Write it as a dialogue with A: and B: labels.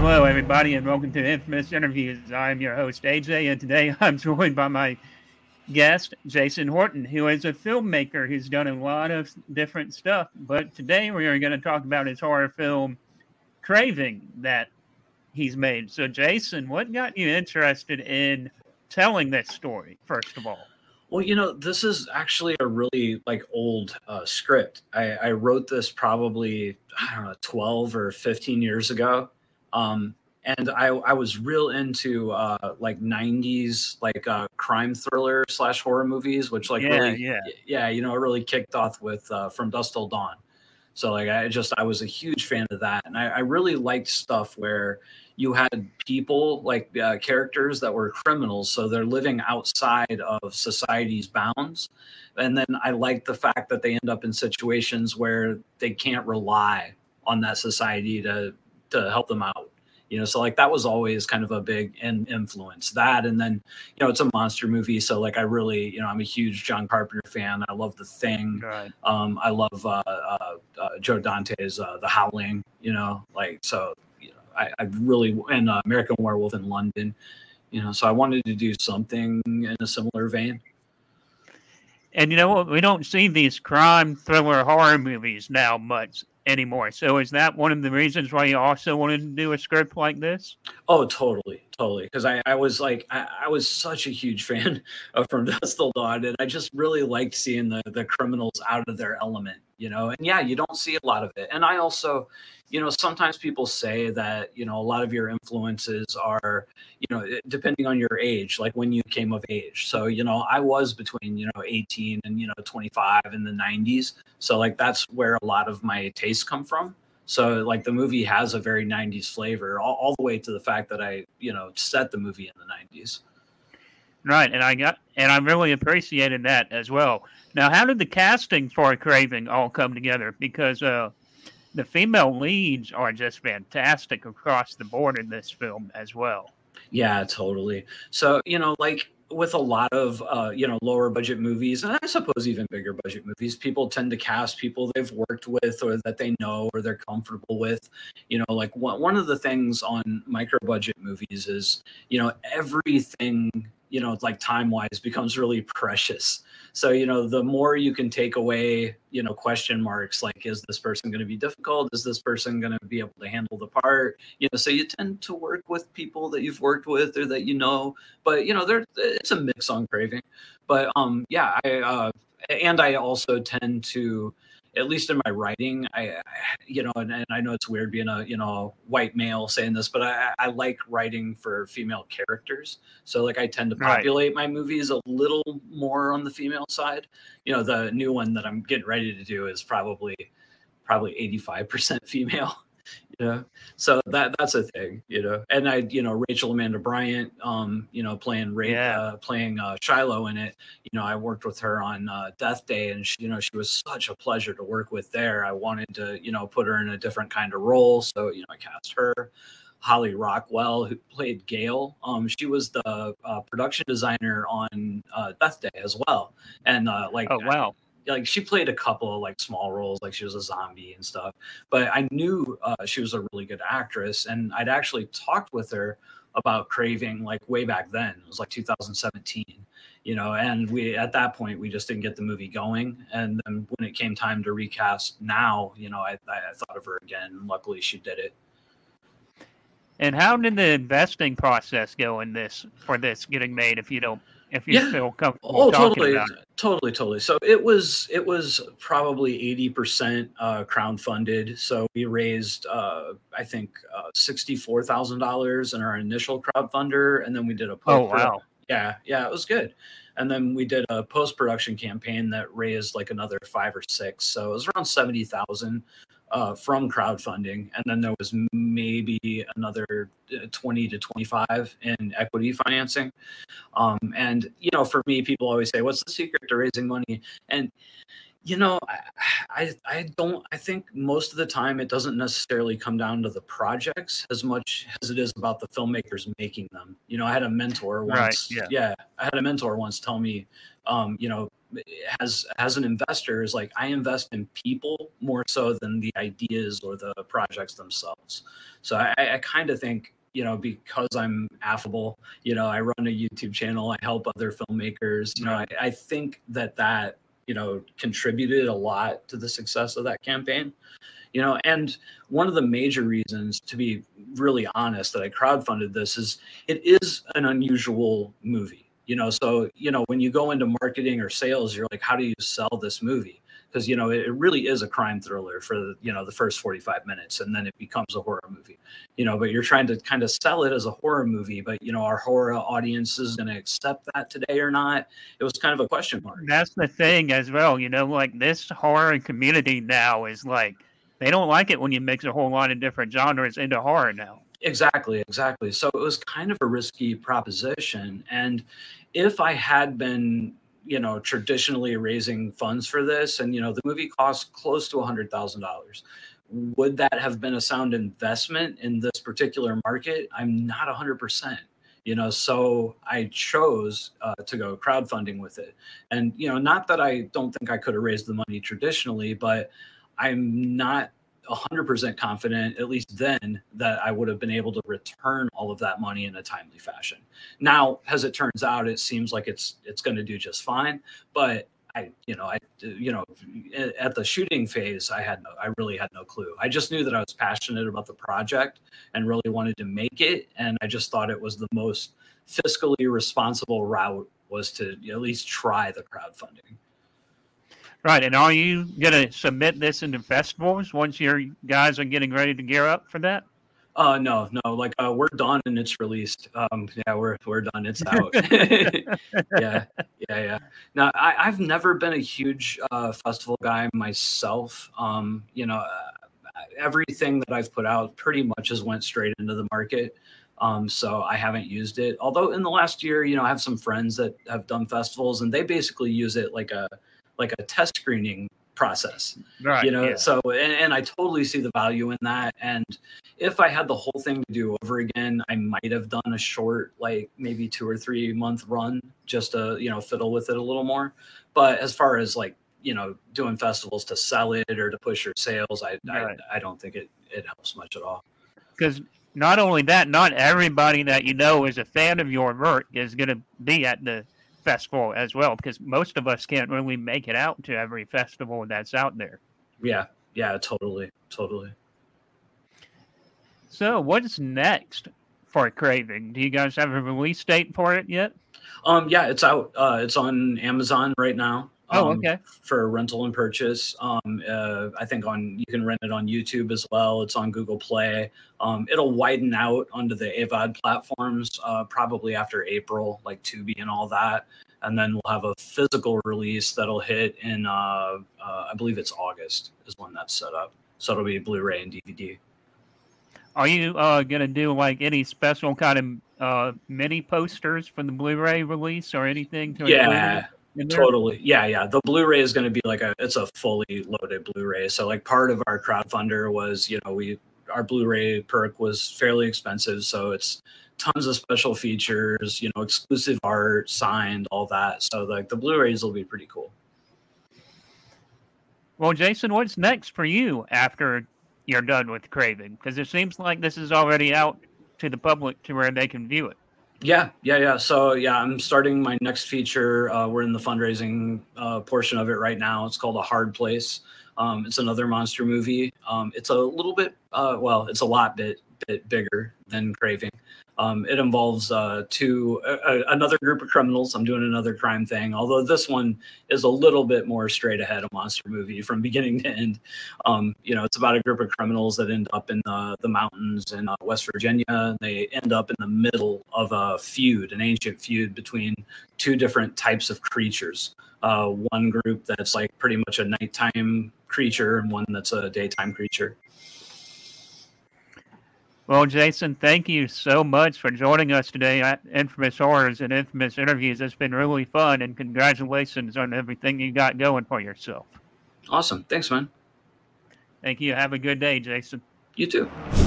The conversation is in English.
A: Hello, everybody, and welcome to Infamous Interviews. I'm your host, AJ, and today I'm joined by my guest, Jason Horton, who is a filmmaker who's done a lot of different stuff. But today we are going to talk about his horror film, Craving, that he's made. So, Jason, what got you interested in telling this story, first of all?
B: Well, this is actually a really old script. I wrote this probably, I don't know, 12 or 15 years ago. And I was real into 90s crime thriller / horror movies, which it really kicked off with From Dusk Till Dawn. So I was a huge fan of that, and I really liked stuff where you had people characters that were criminals, so they're living outside of society's bounds. And then I liked the fact that they end up in situations where they can't rely on that society to help them out. So that was always kind of a big influence. That, and then it's a monster movie, so I really I'm a huge John Carpenter fan. I love The Thing.
A: Right.
B: I love Joe Dante's The Howling. I really, and American Werewolf in London. So I wanted to do something in a similar vein.
A: And you know what? We don't see these crime thriller horror movies now much anymore. So is that one of the reasons why you also wanted to do a script like this?
B: Oh, totally. Because I was I was such a huge fan of From Dusk Till Dawn, and I just really liked seeing the criminals out of their element, and yeah, you don't see a lot of it. And I also, sometimes people say that, a lot of your influences are, depending on your age, like when you came of age. So, I was between, 18 and, 25 in the 90s. So that's where a lot of my tastes come from. So the movie has a very 90s flavor, all the way to the fact that I, set the movie in the 90s.
A: Right, and I really appreciated that as well. Now, how did the casting for Craving all come together? Because the female leads are just fantastic across the board in this film as well.
B: Yeah, totally. So, with a lot of lower budget movies, and I suppose even bigger budget movies, people tend to cast people they've worked with or that they know or they're comfortable with. One of the things on micro budget movies is everything time wise becomes really precious. So the more you can take away question marks, like, is this person going to be difficult, is this person going to be able to handle the part, so you tend to work with people that you've worked with or that but it's a mix on Craving. But I also tend to, at least in my writing, and I know it's weird being a white male saying this, but I like writing for female characters. So I tend to populate my movies a little more on the female side. The new one that I'm getting ready to do is probably 85% female. So that's a thing, and Rachel Amanda Bryant, playing Shiloh in it. I worked with her on Death Day, and she was such a pleasure to work with there. I wanted to, put her in a different kind of role. So, I cast her. Holly Rockwell, who played Gail. She was the production designer on Death Day as well. And
A: oh, wow.
B: She played a couple of small roles, she was a zombie and stuff, but I knew she was a really good actress, and I'd actually talked with her about Craving way back then. It was 2017, and at that point we just didn't get the movie going. And then when it came time to recast now, I thought of her again, and luckily she did it.
A: And how did the investing process go in this getting made, if you feel comfortable talking about it?
B: Totally. So it was probably 80% crowdfunded. So we raised I think $64,000 in our initial crowdfunder, and then we did a post.
A: Oh, wow.
B: Yeah, it was good. And then we did a post-production campaign that raised another 5 or 6. So it was around 70,000 from crowdfunding, and then there was maybe another 20 to 25 in equity financing. And for me, people always say, "What's the secret to raising money?" And I think most of the time it doesn't necessarily come down to the projects as much as it is about the filmmakers making them. I had a mentor once.
A: Right, yeah.
B: I had a mentor once tell me, as an investor is like I invest in people more so than the ideas or the projects themselves. So I kind of think, because I'm affable, I run a YouTube channel, I help other filmmakers, I think that contributed a lot to the success of that campaign. And one of the major reasons, to be really honest, that I crowdfunded this is it is an unusual movie. So when you go into marketing or sales, you're like, how do you sell this movie? Because it really is a crime thriller for the first 45 minutes, and then it becomes a horror movie. But you're trying to kind of sell it as a horror movie, but our horror audience is going to accept that today or not. It was kind of a question mark.
A: That's the thing as well. Like this horror community now is like, they don't like it when you mix a whole lot of different genres into horror now.
B: Exactly. So it was kind of a risky proposition. And if I had been, traditionally raising funds for this, and, the movie cost close to $100,000, would that have been a sound investment in this particular market? I'm not 100%. So I chose to go crowdfunding with it. And, not that I don't think I could have raised the money traditionally, but I'm not 100% confident, at least then, that I would have been able to return all of that money in a timely fashion. Now, as it turns out, it seems like it's going to do just fine. But at the shooting phase, I really had no clue. I just knew that I was passionate about the project and really wanted to make it. And I just thought it was the most fiscally responsible route was to at least try the crowdfunding.
A: Right. And are you going to submit this into festivals once your guys are getting ready to gear up for that?
B: No. Like we're done and it's released. We're done. It's out. Yeah. Now I've never been a huge festival guy myself. Everything that I've put out pretty much has went straight into the market. So I haven't used it. Although in the last year, I have some friends that have done festivals and they basically use it like a test screening process,
A: right? Yeah.
B: So, and I totally see the value in that. And if I had the whole thing to do over again, I might have done a short, like maybe 2 or 3 month run just to, fiddle with it a little more. But as far as like, doing festivals to sell it or to push your sales, I don't think it helps much at all.
A: Because not only that, not everybody that is a fan of your work is going to be at the festival as well, because most of us can't really make it out to every festival that's out there.
B: Yeah, totally.
A: So what's next for Craving? Do you guys have a release date for it yet?
B: Yeah, it's out. It's on Amazon right now.
A: Okay.
B: For rental and purchase. I think you can rent it on YouTube as well. It's on Google Play. It'll widen out onto the AVOD platforms probably after April, like Tubi and all that. And then we'll have a physical release that'll hit in, I believe it's August is when that's set up. So it'll be Blu-ray and DVD.
A: Are you going to do like any special kind of mini posters for the Blu-ray release or anything?
B: Yeah. Totally. Yeah. The Blu-ray is going to be it's a fully loaded Blu-ray. So like part of our crowdfunder was, our Blu-ray perk was fairly expensive. So it's tons of special features, exclusive art, signed, all that. So like the Blu-rays will be pretty cool.
A: Well, Jason, what's next for you after you're done with Craving? Because it seems like this is already out to the public to where they can view it.
B: Yeah. So I'm starting my next feature. We're in the fundraising portion of it right now. It's called A Hard Place. It's another monster movie. It's a little bit, it's a lot bit bigger than Craving. It involves another group of criminals. I'm doing another crime thing, although this one is a little bit more straight ahead, a monster movie from beginning to end. It's about a group of criminals that end up in the mountains in West Virginia. They end up in the middle of an ancient feud between two different types of creatures. One group that's like pretty much a nighttime creature and one that's a daytime creature.
A: Well, Jason, thank you so much for joining us today at Infamous Horrors and Infamous Interviews. It's been really fun, and congratulations on everything you got going for yourself.
B: Awesome. Thanks, man.
A: Thank you. Have a good day, Jason.
B: You too.